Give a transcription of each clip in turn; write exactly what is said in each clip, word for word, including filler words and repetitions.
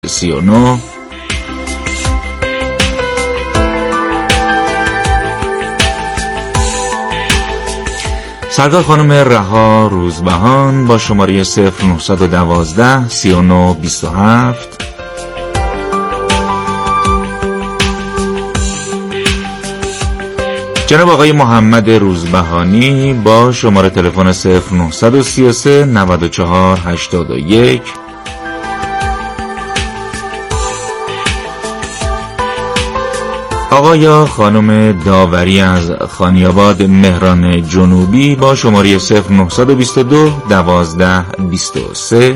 سی و نه. سرکار خانم رها روزبهان با شماره صفر نه یک دو سی و نه بیست و هفت. جناب آقای محمد روزبهانی با شماره تلفن صفر نه سه سه نود و چهار هشتاد و یک. آقا یا خانم داوری از خانیاباد مهران جنوبی با شماره صفر نه دو دو دوازده بیست و سه.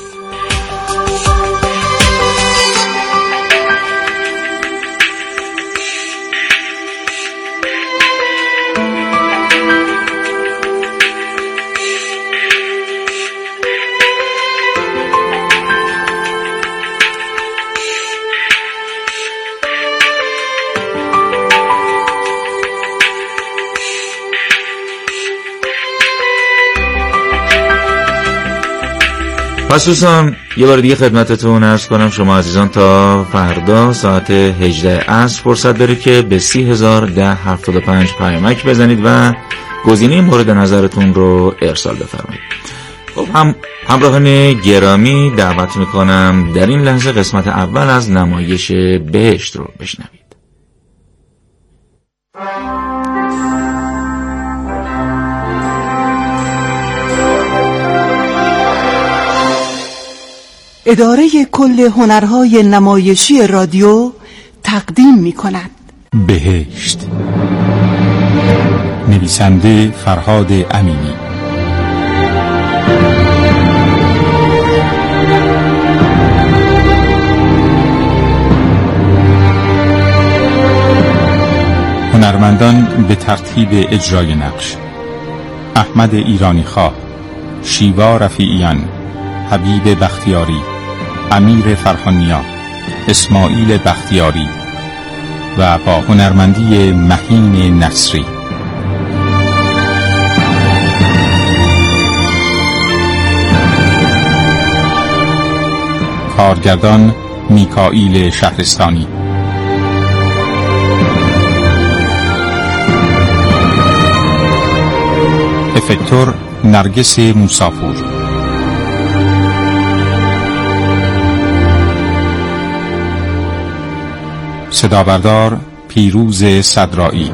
خصوصا یه بار دیگه خدمتتون عرض کنم شما عزیزان تا فردا ساعت هجده عصر فرصت دارید که به سی هزار ده هفتاد و پنج پیامک بزنید و گزینه مورد نظرتون رو ارسال بفرمایید. خب هم همراهان گرامی دعوت میکنم در این لحظه قسمت اول از نمایش بهشت رو بشنوید. اداره کل هنرهای نمایشی رادیو تقدیم می کند بهشت. نویسنده فرهاد امینی. هنرمندان به ترتیب اجرای نقش: احمد ایرانی خواه، شیوا رفیعیان، حبیب بختیاری، امیر فرهانیا، اسماعیل بختیاری و با هنرمندی مهین نصری. کارگردان میکائیل شهرستانی. افکتور نرگس موساپور. صدابردار پیروز صدرایی.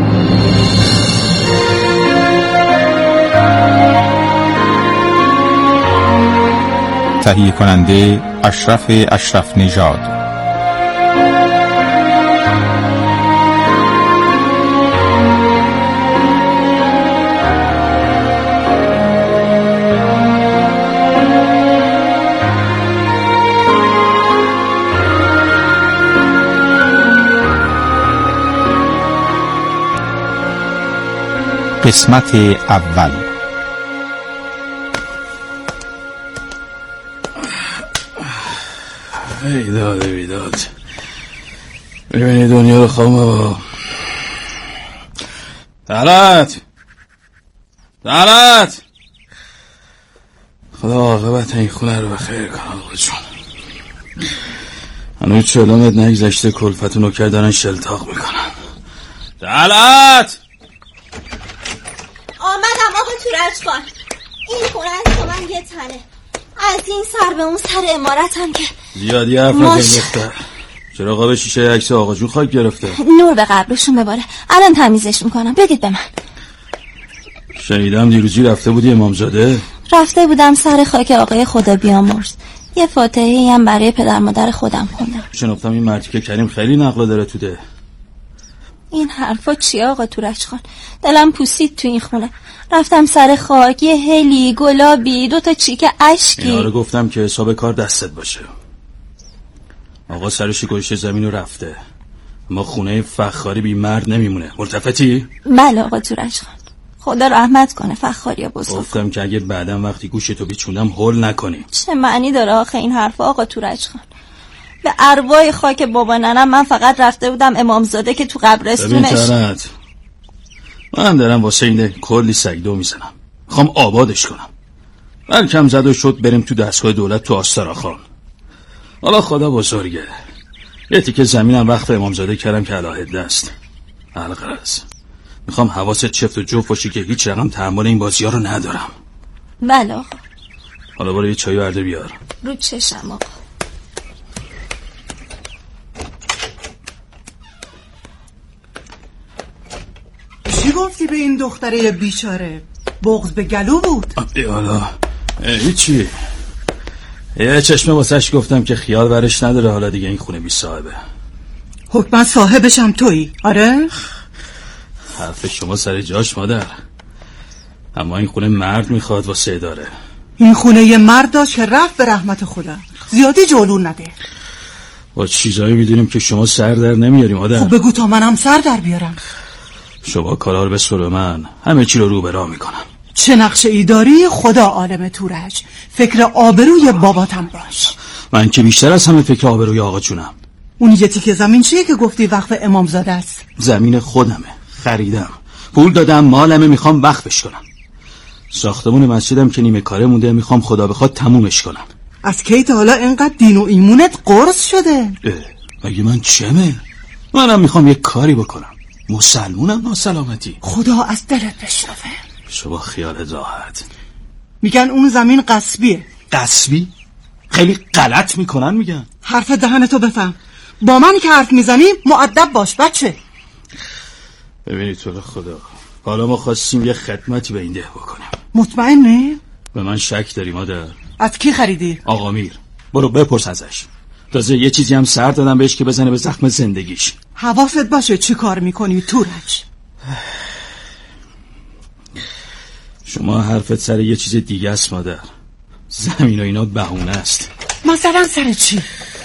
تهیه کننده اشرف اشرف نژاد. قسمت اول. ای داد بیداد، ببینی دنیا رو خواه بابا. دلت دلت خدا عاقبت این خونه رو بخیر کنه آقا جون. هنوز چلومت نگذشته کلفت و نوکر دارن شلتاق میکنن. دلت آمدم آقا تورج کن. این خونه از تو من یه تنه، از این سر به اون سر امارتم که زیادی حرف نزن دختر. چرا قاب شیشه عکس آقا جون خاک گرفته؟ نور به قبرشون بباره، الان تمیزش میکنم. بدید به من. شنیدم دیروزی رفته بودی امامزاده؟ رفته بودم سر خاک آقای خدا بیامرز، یه فاتحه‌ای هم برای پدر مادر خودم خوندم. شنفتم این مردی که کریم خیلی نقل داره تو ده. این حرفا چیه آقا تورج خان؟ دلم پوسید تو این خونه. رفتم سر خاک، یه هلی، گلابی، دوتا چیک اشکی. اینا رو گفتم که حساب کار دستت باشه. آقا سرش گوشه زمین رو رفته، اما خونه فخاری بی مرد نمیمونه. ملتفتی؟ بله آقا تورج خان، خدا رحمت کنه فخاری بزرگ. گفتم که اگر بعدم وقتی گوشتو بیچوندم هول نکنی. چه معنی داره آخه این حرفا آقا تورج خان؟ به ارواح خاک بابا ننم من فقط رفته بودم امامزاده که تو قبرستونش. ببین ترت، من دارم واسه اینه کلی سگدو میزنم، میخوام آبادش کنم. بلکم زد و شد بریم تو دستگاه دولت تو آستراخان. حالا خدا بزرگه. یه تیکه زمینم وقت امامزاده کردم که علاهده است. الغرض میخوام حواست چفت و جفت باشی که هیچ رقم تحمل این بازی ها رو ندارم. بله آقا. حالا برو یه چایی برده بیار. رو چشم آقا. چی گفتی به این دختره بیچاره؟ بغض به گلو بود؟ حالا هیچی. یه چشمه واسش گفتم که خیال برش نداره حالا دیگه این خونه بی صاحبه. حتما صاحبشم تویی؟ آره؟ حرف شما سر جاش مادر، اما این خونه مرد میخواد واسه اداره. این خونه یه مرد داشت که رفت به رحمت خدا. زیادی جلو نده. با چیزایی میدونیم که شما سر در نمیاریم مادر. خب بگو تا منم سر در بیارم. شما کارا رو بسپر من، همه چی رو رو به راه میکنم. چه نقشه ای داری؟ خدا عالم تورج. فکر آبروی باباتم باش. من که بیشتر از همه فکر آبروی آقا جونم. اون یه تیکه زمین چیه که گفتی وقف امامزاده است؟ زمین خودمه، خریدم، پول دادم، مالمه، میخوام وقفش کنم. ساختمون مسجدم که نیمه کاره مونده، میخوام خدا بخواد تمومش کنم. از کی تا حالا اینقدر دین و ایمونت قرص شده؟ مگه من چمه؟ منم میخوام یک کاری بکنم. مسلمونم ناسلامتی. خدا از دلت بشنوه. شما خیال راحت. میگن اون زمین غصبیه. غصبی؟ خیلی غلط میکنن میگن. حرف دهنتو بفهم. با من که حرف میزنی مؤدب باش بچه. ببینید تو رو خدا، حالا ما خواستیم یه خدمتی به این ده بکنیم. مطمئنی؟ به من شک داری مادر؟ از کی خریدی؟ آقا میر. برو بپرس ازش. تازه یه چیزی هم سر دادم بهش که بزنه به زخم زندگیش. حواست باشه چی کار میکنی تورج. شما حرفت سر یه چیز دیگه است مادر. زمین و اینا بهونه است. مثلا سر چی؟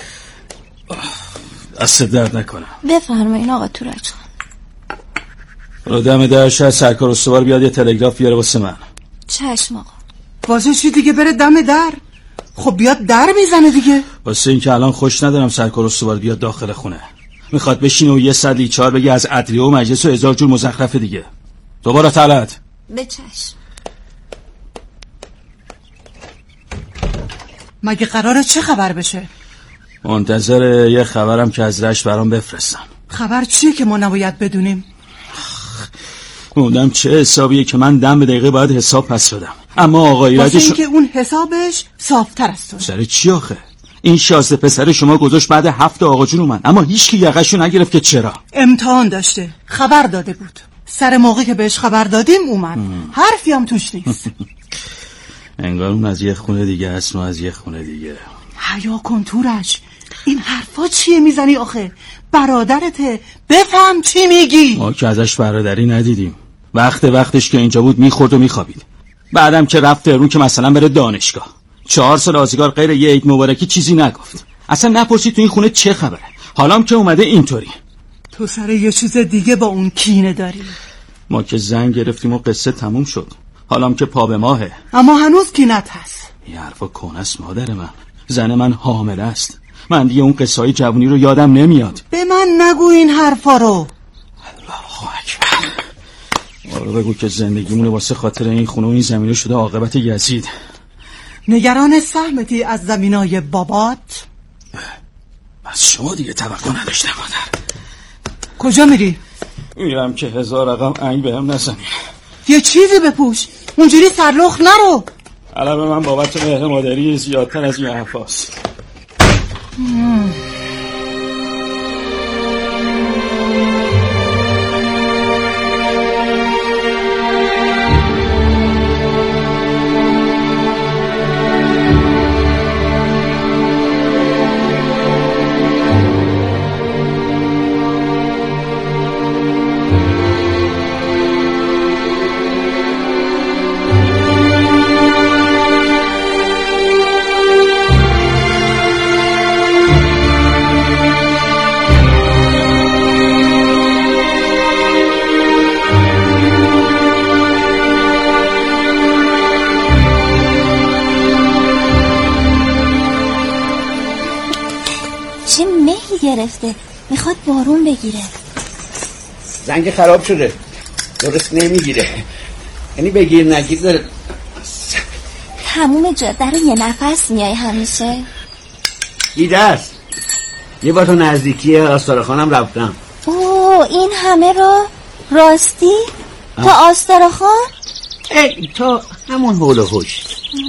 دست درد نکنم. بفرمایین آقا تورج خان. رو دم در شهر سرکار استوار بیاد یه تلگراف بیاره واسه من. چشم آقا. واسه چی دیگه بره دم در؟ خب بیاد در میزنه دیگه. واسه این که الان خوش ندارم سرکار استوار بیاد داخل خونه. میخواد بشینه و یه صد لیچار بگه از عدلیه و مجلس و هزار جور مزخرف دیگه. دوباره طلعت. به چشم. مگه قراره چه خبر بشه؟ منتظر یه خبرم که از رشت برام بفرستن. خبر چیه که ما نباید بدونیم؟ موندم چه حسابیه که من دم به دقیقه باید حساب پس بدم. اما آقا ایرادش واسه این که اون حسابش صافتر است. سر چی آخه؟ این شازده پسر شما گذاشت بعد هفت آقا جون اومد، اما هیچ کی یقشو نگرفت که چرا؟ امتحان داشته، خبر داده بود. سر موقع که بهش خبر دادیم اومد. حرفی هم توش نیست. انگار اون از یه خونه دیگه است و از یه خونه دیگه. حیا کن تورج. این حرفا چیه میزنی آخه؟ برادرته، بفهم چی میگی. ما که ازش برادری ندیدیم. وقت وقتش که اینجا بود میخورد و میخوابید. بعدم که رفت تهرون که مثلا بره دانشگاه. چهار سال آزگار غیر یه عید مبارکی چیزی نگفت. اصلا نپرسید تو این خونه چه خبره. حالام که اومده اینطوری. تو سر یه چیز دیگه با اون کینه داری. ما که زنگ گرفتیم و قصه تموم شد. حالام که پا به ماهه. اما هنوز کینت هست. این حرفا کهنه است مادر من. زن من حامله است. من دیگه اون قصه‌های جوونی رو یادم نمیاد. به من نگو این حرفا رو. الله اکبر. آره بگو که زندگیمون واسه خاطر این خونه و این زمینه شده عاقبت یزید. نگران سهمتی از زمینای بابات؟ از شما دیگه توقع نداشتم مادر. کجا میری؟ میرم که هزار رقم انگ بهم نزنی. یه چیزی بپوش، اونجوری سرلخ نرو. علم من بابت مهر مادری زیادتر از این حرفاست. گرفته میخواد بارون بگیره. زنگ خراب شده درست نمیگیره، یعنی بگیر نگیر داره. تموم جاده رو یه نفس میای همیشه. دیده است. یه بار تو نزدیکی آستارخانم رفتم. اوه این همه رو راستی؟ تا آستارخان؟ ای تا همون حول و حوش.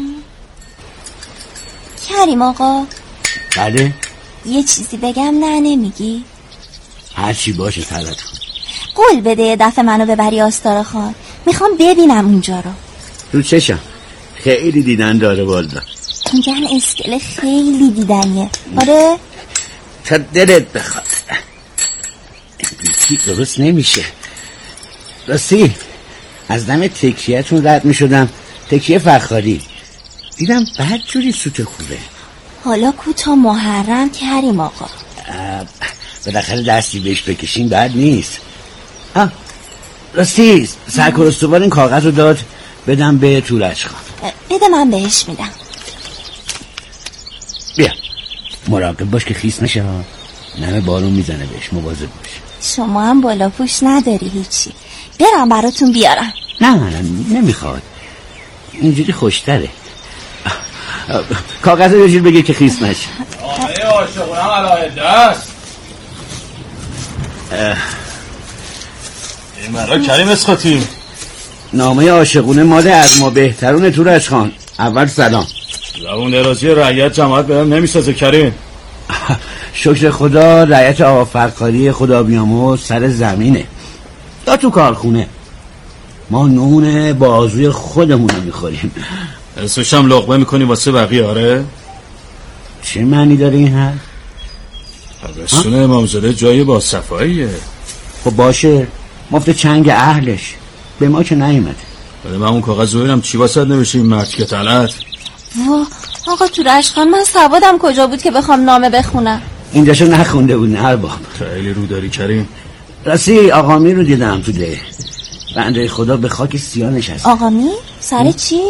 کریم آقا بله؟ یه چیزی بگم نه نمیگی؟ هر چی باشه طلعت. قول بده یه دفعه منو ببری آستارخان، میخوام ببینم اونجا رو. رو چشم خیلی دیدن داره والله. میگن اسکله خیلی دیدنیه. آره؟ تا دلت بخواد. یکی درست نمیشه. راستی از دم تکیه‌تون رد میشدم، تکیه فخاری دیدم بعد جوری سوت خوبه. حالا کو تا محرم کریم آقا. بالاخره دستی بهش بکشیم بعد نیست. آه راستی سرکار استوار این کاغذ رو داد بدم به تورج خان. بده من بهش میدم. بیا مراقب باش که خیس نشه ها. نمه بارون میزنه بهش، مواظب باش. شما هم بالا پوش نداری هیچی. برم براتون بیارم. نه نه نمیخواد، اینجوری خوشتره. کاغذ رو جور بگیر که خیس نشه. آقای عاشقونم علای دست این مرا کریم اسخاطی. نامه عاشقونه مال از ما بهترون تورج خان. اول سلام. زبون درازی رعیت جماعت بهم نمیسازه کریم. شکر خدا رعیت آقا فرقاری خدا بیامرز سر زمینه یا تو کارخونه. ما نون بازوی خودمون میخوریم. اسمشم لقمه میکنی واسه بقیه. آره چه معنی داره این حرف؟ رسون امامزاده جای با صفاییه. خب باشه مفت چنگ اهلش به ما که نیومده. بده من اون کاغذ ببینم چی واسط نمیشه این مرد که طلعت. وا آقا تورج خان من سوادم کجا بود که بخوام نامه بخونم؟ این داشو نخونده بود نه ارباب. خیلی رو داری کریم. راستی آقامی رو دیدم تو ده. بنده خدا به خاک سیاه نشست. آقامی؟ سر چی؟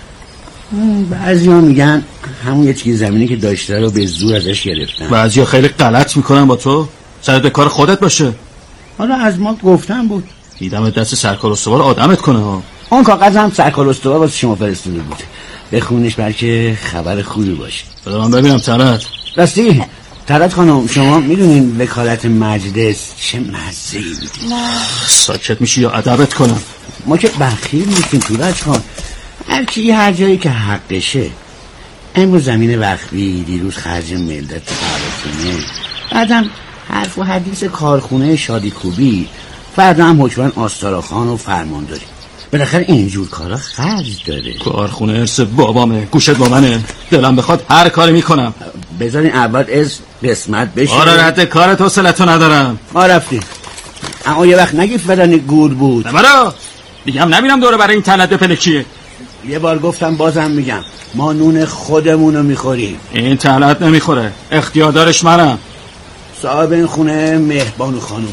بعضی ها میگن همون یه چیز زمینی که داشته رو به زور ازش گرفتن. بعضی ها خیلی غلط میکنن با تو. سرت به کار خودت باشه. حالا از ما گفتن بود. دیدم دست سرکار استوار آدمت کنه ها. اون کاغذ هم سرکار استوار واسه شما فرستاده بود. بخونش بلکه خبر خوبی باشه. بده من ببینم طلعت. راستی طلعت خانم شما میدونین وکالت مجلس چه مزه‌ای میدین؟ ساکت میشی یا ادبت کنم؟ ما که بخیل نیستیم تورج خان. هر کی هر جایی که حقشه. امروز زمین وقفی، دیروز خرج ملت کارخونه، بعدم حرف و حدیث کارخونه شادی کوبی، فردا هم حکمران آستارخان و فرمانداری. بالاخره اینجور کارا خرج داره. کارخونه ارث بابامه، گوشت با منه. دلم بخواد هر کاری میکنم. بذارین اول از قسمت بشه. آره رد کار توصلتو ندارم. ما رفتیم اما یه وقت نگی فلانی گور بود. نمارا دیگه هم نبینم دوره برای این طلعت به پلکیه. یه بار گفتم بازم میگم ما نون خودمونو میخوریم. این طلعت نمیخوره، اختیاردارش منم. صاحب این خونه مهربانو خانومه.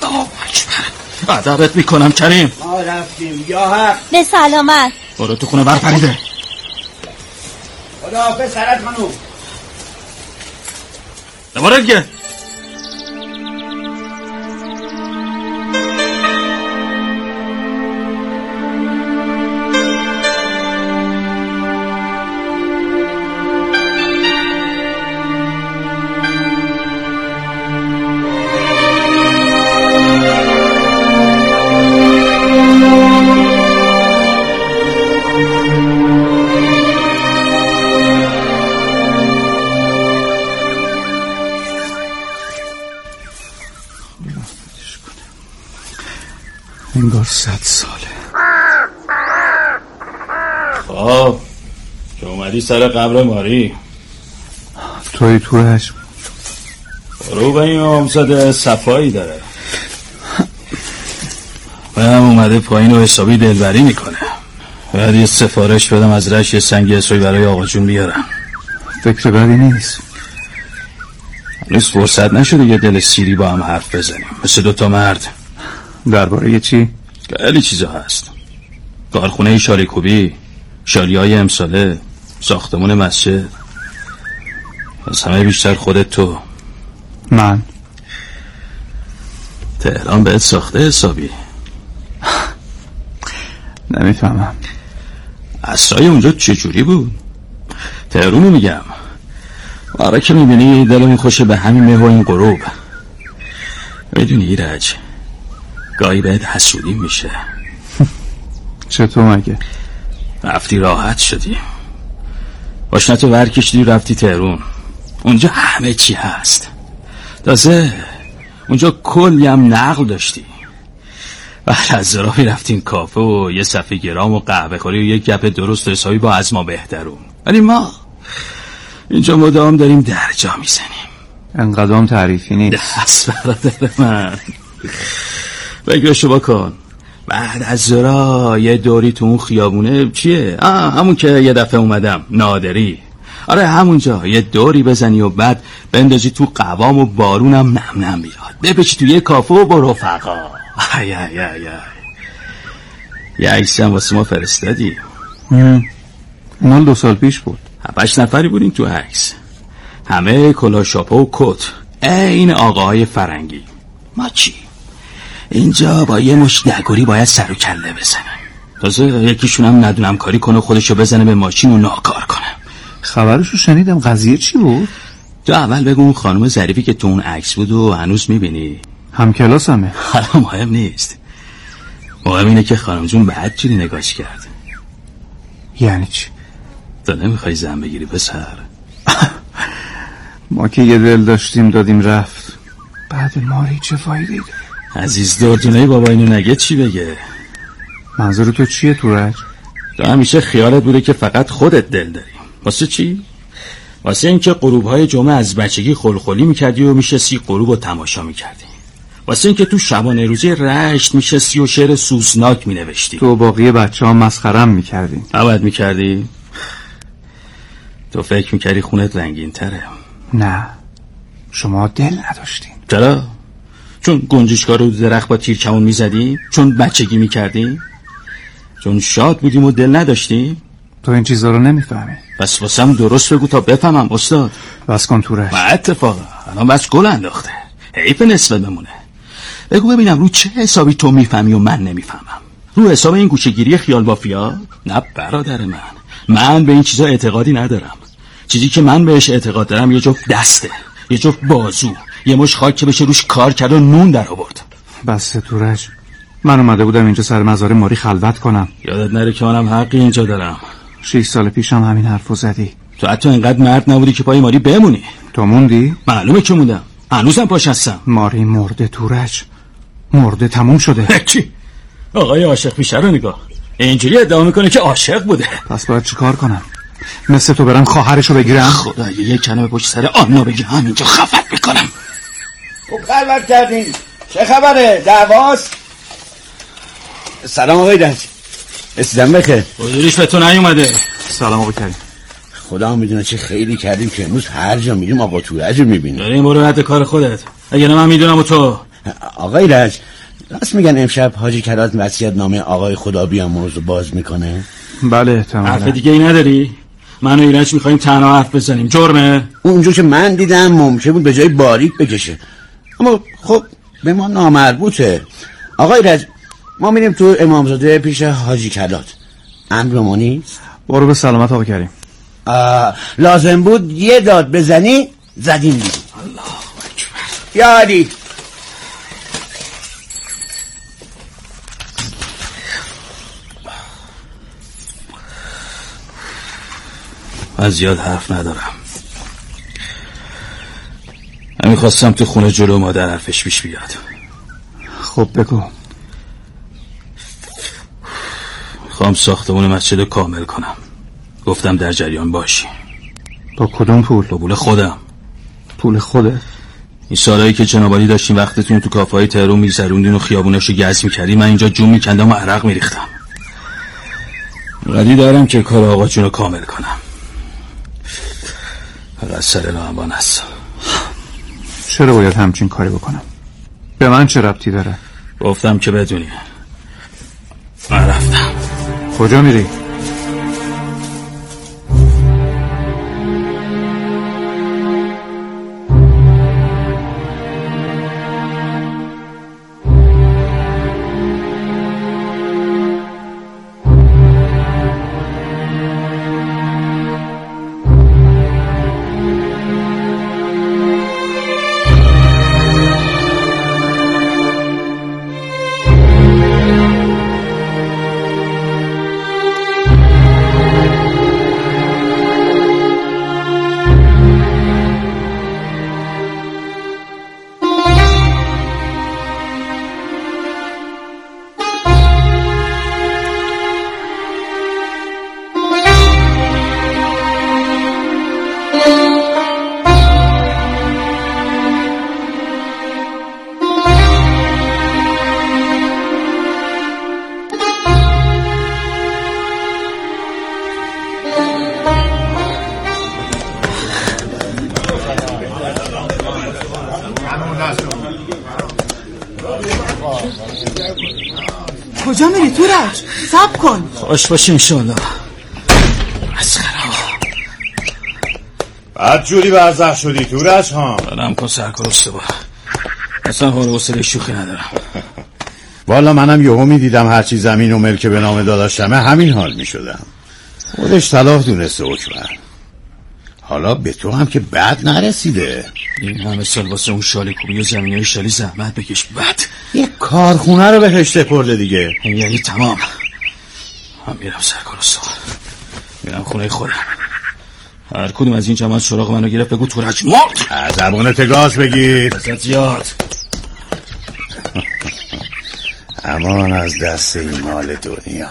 ادبت میکنم کریم. ما رفتیم یا حق. به سلامت. برو تو خونه برپریده. خداحافظ سرت خانوم. نماره دیگه. انگار صد ساله. خب که اومدی سر قبر ماری. توی تورج رو به این امامزاده صفایی داره و هم اومده پایین و حسابی دلبری میکنه. باید یه سفارش بدم از رش یه سنگ اسوی برای آقا جون بیارم. فکر بدی نیست. هنوز فرصت نشده یه دل سیری با هم حرف بزنیم مثل دوتا مرد. درباره چی؟ خیلی چیزا هست. کارخونه شالی کوبی، شالی های امساله، ساختمون مسجد. از همه بیشتر خودت تو. من تهران بهت ساخته حسابی. آره که میبینی دلمون خوشه به همین مه و این غروب. میدونی ایرج، گاهی بهت حسودی میشه. چطور مگه؟ رفتی راحت شدی، باشنتو ورکشتی رفتی تهرون. اونجا همه چی هست، تازه اونجا کلی هم نقل داشتی. بعد از ظهر رفتین کافه و یه صفحه گرام و قهوه خوری و یه گپ درست حسابی با از ما بهترون. ولی ما اینجا مدام داریم درجا میزنیم. انقدام تعریفی نیست. دست برادر من، بگرشو بکن. بعد از ظهر یه دوری تو اون خیابونه چیه؟ آه همون که یه دفعه اومدم، نادری. آره همونجا یه دوری بزنی و بعد بندازی تو قوام و بارونم نم نم بیاد، بپیچی تو یه کافه و با رفقا. ای ای ای ای یه عکسی هم واسه ما فرستادی. مال دو سال پیش بود. هفتش نفری بودیم تو عکس، همه کلاه شاپه و کت، این آقاهای فرنگی. ما چی؟ اینجا با یه مش دگوری باید سر و کله بزنیم، تازه یکیشون هم ندونم کاری کنه خودشو بزنه به ماشین و ناکار کنه. خبرشو شنیدم، قضیه چی بود؟ تو اول بگو اون خانم ظریفی که تو اون عکس بود و هنوز میبینی؟ همکلاس همه. حالا مهم نیست، مهم اینه که خانم جون بعد چیلی نگاش کرد. یعنی چی؟ تو نمیخوای زن بگیری پسر؟ ما که یه دل داشتیم دادیم رفت، بعد ماری چه فایده داره؟ عزیز دردونه بابا اینو نگه چی بگه؟ منظور تو چیه تورج؟ تو همیشه خیالت بوده که فقط خودت دل داری. واسه چی؟ واسه اینکه غروب‌های جمعه از بچگی خلخلی میکردی و میشستی غروب و تماشا میکردی. واسه اینکه تو شبانه روزی رشت میشستی و شعر سوزناک مینوشتی. تو باقی بچه ها مسخرم میکردی. نباید میکردی؟ تو فکر میکردی خونت رنگین تره. نه، شما دل نداشتین. چرا؟ چون گنجشکا رو درخت با تیر کمون میزدی؟ چون بچگی میکردی؟ چون شاد بودیم و دل نداشتیم؟ تو این چیزا رو نمیفهمی. بس واسم درست بگو تا بفهمم استاد. بس کن تورش. و اتفاقا الان بس گل انداخته، حیف نصفه بمونه. بگو ببینم رو چه حسابی تو میفهمی و من نمیفهمم؟ رو حساب این گوشه‌گیری خیال بافیا؟ نه برادر من، من به این چیزا اعتقادی ندارم. چیزی که من بهش اعتقاد دارم یه جفت دسته، یه جفت بازو، یه مش خاک که بشه روش کار کرد و نون در آورد. بس تورش، من اومده بودم اینجا سر مزار ماری خلوت کنم. یادت نره که منم حقی اینجا دارم. شش سال پیشم همین حرفو زدی. تو حتی اینقدر مرد نبودی که پای ماری بمونی. تو موندی؟ معلومه که موندم، هنوزم پاش هستم. ماری مرده تورج، مرده، تموم شده. کی؟ آقای عاشق میشه رو نگاه، اینجوری ادعا میکنه که عاشق بوده. پس باید چی کار کنم؟ مثل تو برم خواهرشو بگیرم؟ خدایا یه کلمه پشت سر آنا بگی همینجا خفت میکنم. خوب خلوت کردین، چه خبره؟ دعواست؟ سلام آقای دج، اسلام بخیر. بودوریش به تو نیومده. سلام آقای کریم. خدا میدونه چه خیلی کردیم که امروز هر جا میریم آقا تورج رو میبینیم. داریم برو رد کار خودت، اگه نه من میدونم و تو. آقای دج، راست میگن امشب حاجی کلات وصیت نامه آقای خدا بیامرز رو باز میکنه؟ بله احتمالاً. حرف دیگه ای نداری؟ من و ایرج میخواییم تنها حرف بزنیم، جرمه؟ اونجور که من دیدم ممکن بود به جای باریک بکشه، اما خب به ما نامربوطه. آقای رج، ما میریم تو امامزاده پیش حاجی کلات، امر ما نیست؟ برو به سلامت آقا کریم. لازم بود یه داد بزنی زدیم دیدیم. الله اکبر. یا علی. از زیاد حرف ندارم، من میخواستم تو خونه جلو مادر حرفش پیش بیاد. خب بگو. میخوام ساختمون مسجد رو کامل کنم، گفتم در جریان باشی. با کدوم پول؟ با پول خودم. پول خوده؟ این سالایی که جنابالی داشتیم وقتتون تو کافه های تهران میگذروندین و خیابوناشو گز میکردیم، من اینجا جون میکندم و عرق میریختم. قدی دارم که کار آقا جون رو کامل کنم. فقط سر نامبان هست. چرا باید همچین کاری بکنم؟ به من چه ربطی داره؟ گفتم که بدونی. من رفتم. کجا میری؟ کجا میری تورج؟ صبر کن. خوش باشی انشالله. مسخره. بعد جوری وضع شدی تورج ها. دارم کن سرکرسته با اصلا حال وصله شوخی ندارم. والا منم یهو میدیدم هرچی زمین و ملک به نام داداشمه همین حال میشدم. خودش صلاح دونسته حکمر. حالا به تو هم که بد نرسیده. این همه سال واسه اون شالی کوبی و زمینای شالی زحمت بکش بد. یه کارخونه رو بهش سپرده دیگه. یعنی تمام. من میرم سرکرسته میرم خونه خودم. هر کدوم از این جماعت سراغ منو گرفت بگو تورج مرد. از زبونت گاز بگیر. ازت زیاد. امان از دست این مال دنیا.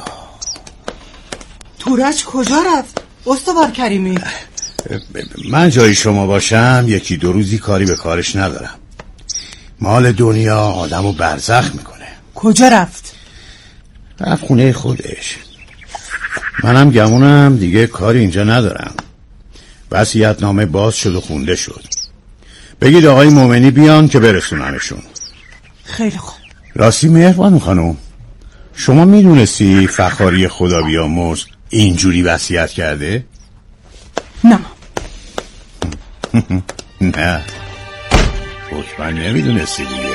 تورج کجا رفت؟ استوار کریمی. من جای شما باشم یکی دو روزی کاری به کارش ندارم. مال دنیا آدمو برزخ میکنه. کجا رفت؟ رفت خونه خودش. منم گمونم دیگه کاری اینجا ندارم. وصیت‌نامه باز شد و خونده شد. بگید آقای مومنی بیان که برسونمشون. خیلی خوب. راستی مهربان خانم، شما میدونستی فخاری خدا بیامرز اینجوری وصیت کرده؟ نه. نه حکما نمیدونستی دیگه.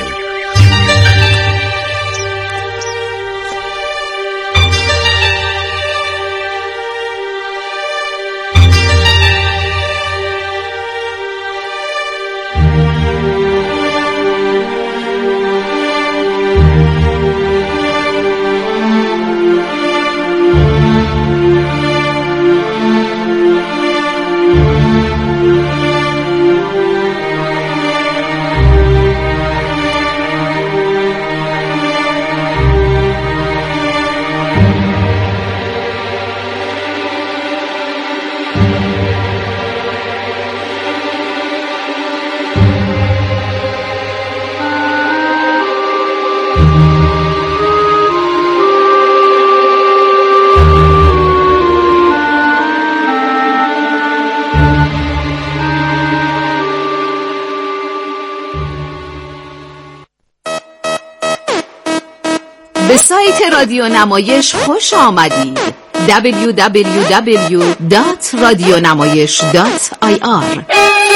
به سایت رادیو نمایش خوش آمدید. دبلیو دبلیو دبلیو دات رادیونمایش دات آی آر.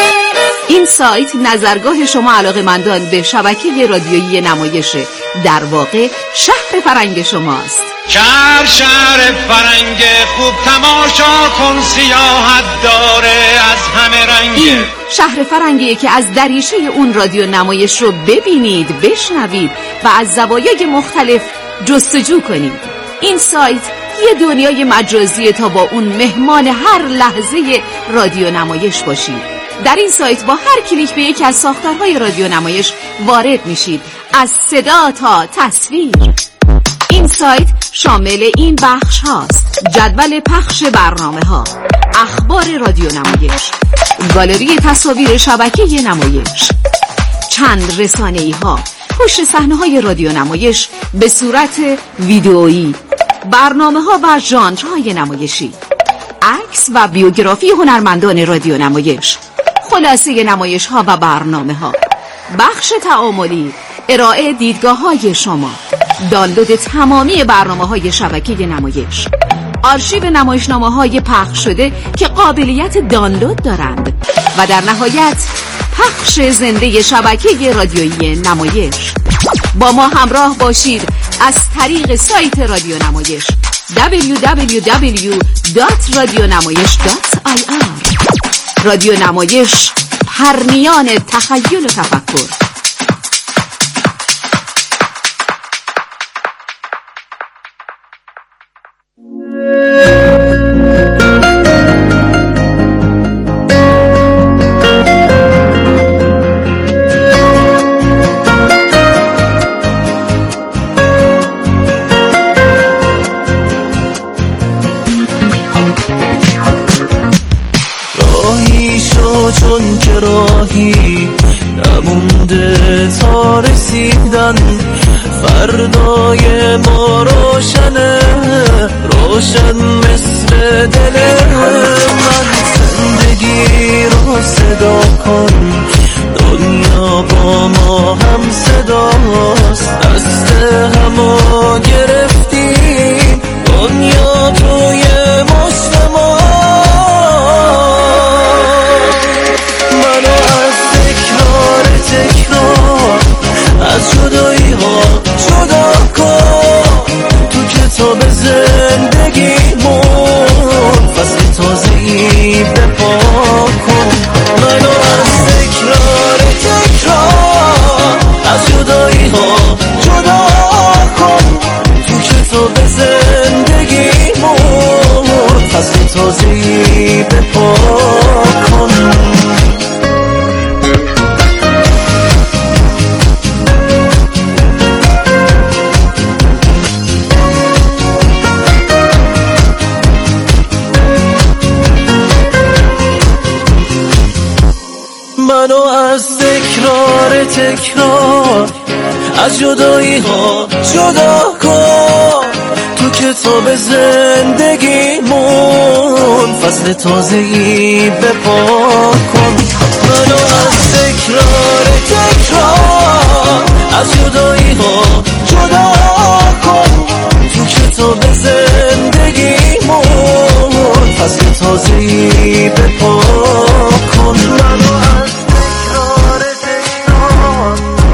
این سایت نظرگاه شما علاقه‌مندان به شبکه رادیویی نمایشه. در واقع شهر فرنگ شماست. شهر شهر فرنگ خوب تماشا کن، سیاحت داره از همه رنگ. این شهر فرنگیه که از دریچه اون رادیو نمایش رو ببینید، بشنوید و از زوایای مختلف جستجو کنید. این سایت یه دنیای مجازیه تا با اون مهمان هر لحظه رادیو نمایش باشید. در این سایت با هر کلیک به یکی از ساختارهای رادیو نمایش وارد میشید، از صدا تا تصویر. این سایت شامل این بخش هاست: جدول پخش برنامه ها، اخبار رادیو نمایش، گالری تصاویر شبکه نمایش، چند رسانه‌ای ها، پشت صحنه های رادیو نمایش به صورت ویدئویی، برنامه ها و ژانرهای نمایشی، عکس و بیوگرافی هنرمندان رادیو نمایش، خلاصه نمایش ها و برنامه ها، بخش تعاملی، ارائه دیدگاه های شما، دانلود تمامی برنامه های شبکه نمایش، آرشیو نمایشنامه های پخش شده که قابلیت دانلود دارند و در نهایت پخش زنده شبکه رادیویی نمایش. با ما همراه باشید از طریق سایت رادیو نمایش دبلیو دبلیو دبلیو دات رادیونمایش دات آی آر. رادیو نمایش، پرنیان تخیل و تفکر. چون که راهی نمونده تا رسیدن، فردای ما روشنه، روشن مثل دل من. زندگی رو صدا کن، دنیا با ما هم صداست، دست همو گرفتیم، دنیا توی مست ما. منو از تکرار تکرار از جدایی ها جدا کن، تو کتاب زندگیمون فصل تازه‌ای بپا کن. منو از تکرار تکرار از جدایی ها جدا کن، تو کتاب زندگیمون فصل تازه‌ای بپا کن. منو از تکرار تکرار از جدایی ها جدا کن، تو کتاب زندگیمون فصل تازه‌ای بپا کن. منو از تکرار تکرار از جدایی ها جدا کن، تو کتاب زندگیمون فصل تازه‌ای بپا کن. منو از تکرار تکرار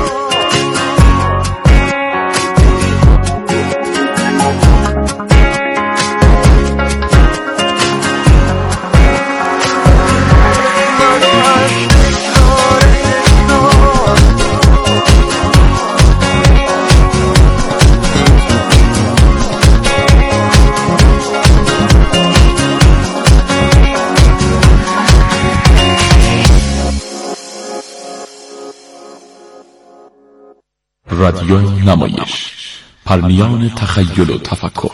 رادیو نمایش، پرمیان تخیل و تفکر.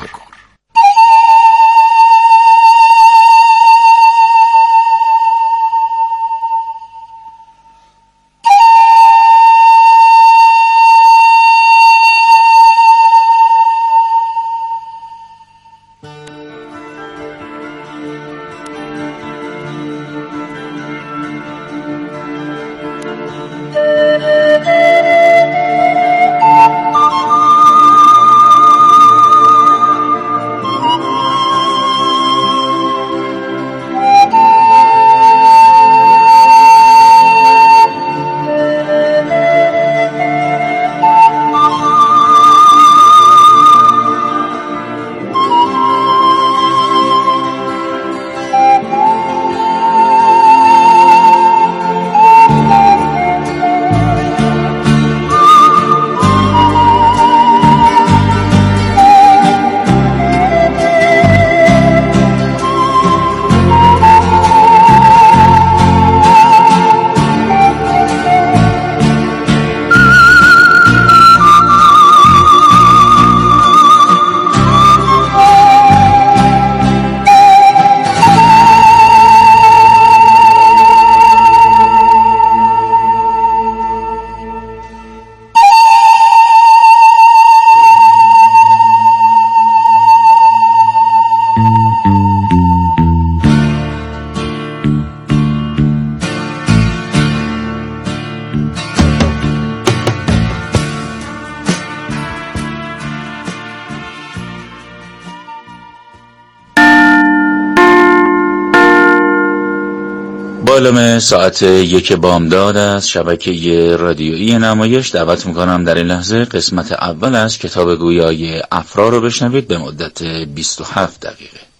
بالام ساعت یک بامداد از شبکه رادیویی نمایش دعوت میکنم در این لحظه قسمت اول از کتاب گویای افرا رو بشنوید به مدت بیست و هفت دقیقه.